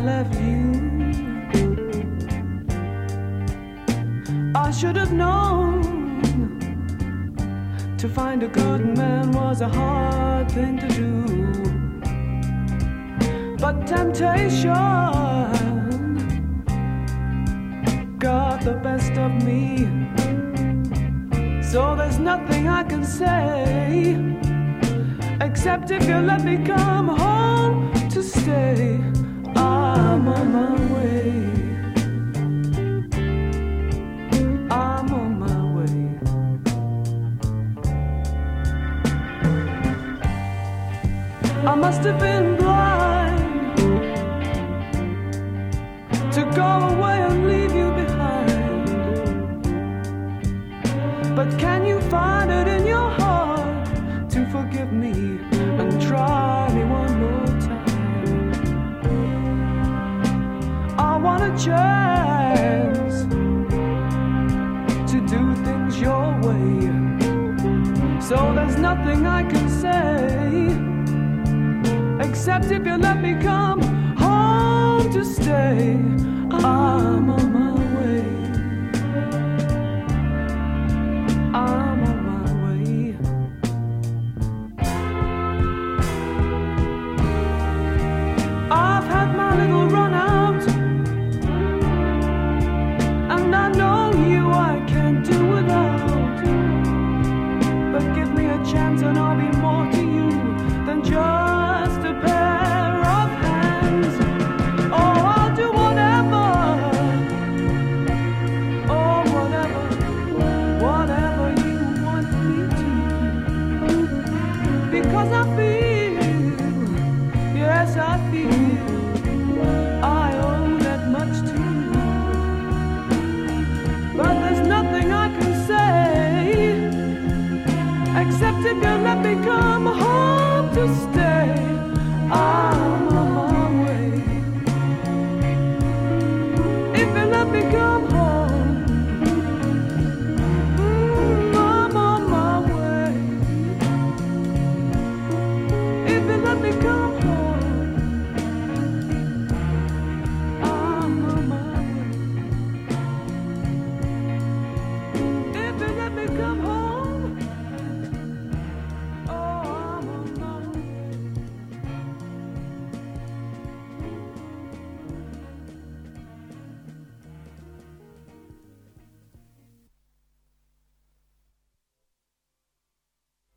left you. I should have known to find a good man was a hard thing to do. But temptation got the best of me. So there's nothing I can say, except if you let me come home to stay. I'm on my way. I'm on my way. I must have been blind to go away and leave you behind. But can you find it in your heart to forgive me and try me one more time? I want a chance to do things your way. So there's nothing I can say, except if you let me come home to stay. I'm on my way. I'm on my way. I've had my little run out, and I know you I can't do without. But give me a chance and I'll be more to you than just a pair of hands. Oh, I'll do whatever. Oh, whatever, whatever you want me to. Because I feel, yes I feel, I owe that much to you. But there's nothing I can say, except if you let me come home to stay.